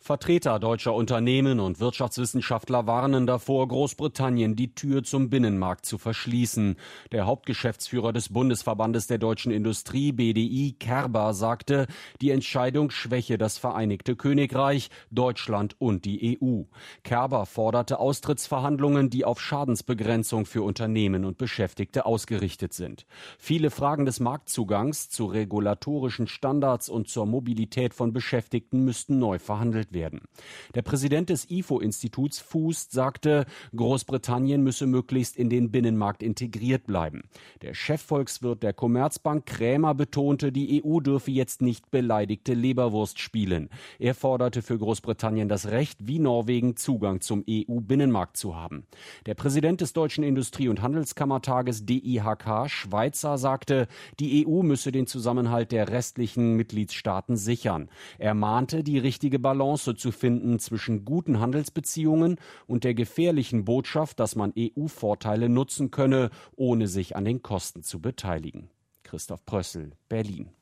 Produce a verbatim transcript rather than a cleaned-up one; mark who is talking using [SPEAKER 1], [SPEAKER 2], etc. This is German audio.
[SPEAKER 1] Vertreter deutscher Unternehmen und Wirtschaftswissenschaftler warnen davor, Großbritannien die Tür zum Binnenmarkt zu verschließen. Der Hauptgeschäftsführer des Bundesverbandes der deutschen Industrie, B D I, Kerber, sagte, die Entscheidung schwäche das Vereinigte Königreich, Deutschland und die E U. Kerber forderte Austrittsverhandlungen, die auf Schadensbegrenzung für Unternehmen und Beschäftigte ausgerichtet sind. Viele Fragen des Marktzugangs zu regulatorischen Standards und zur Mobilität von Beschäftigten müssten neu verhandelt werden. Der Präsident des I F O-Instituts Fußt sagte, Großbritannien müsse möglichst in den Binnenmarkt integriert bleiben. Der Chefvolkswirt der Commerzbank Krämer betonte, die E U dürfe jetzt nicht beleidigte Leberwurst spielen. Er forderte für Großbritannien das Recht, wie Norwegen Zugang zum E U-Binnenmarkt zu haben. Der Präsident des Deutschen Industrie- und Handelskammertages D I H K, Schweizer, sagte, die E U müsse den Zusammenhalt der restlichen Mitgliedstaaten sichern. Er mahnte, die richtige Balance zu finden zwischen guten Handelsbeziehungen und der gefährlichen Botschaft, dass man E U-Vorteile nutzen könne, ohne sich an den Kosten zu beteiligen. Christoph Prössel, Berlin.